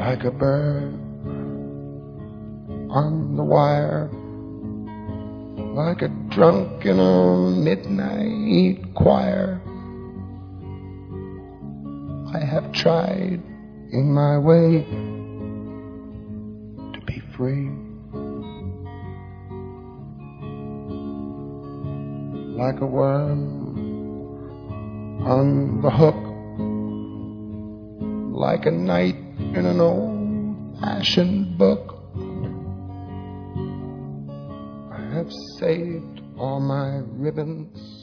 like a bird on the wire, like a drunk in a midnight choir. I have tried in my way to be free, like a worm on the hook, like a knight in an old-fashioned book. I have saved all my ribbons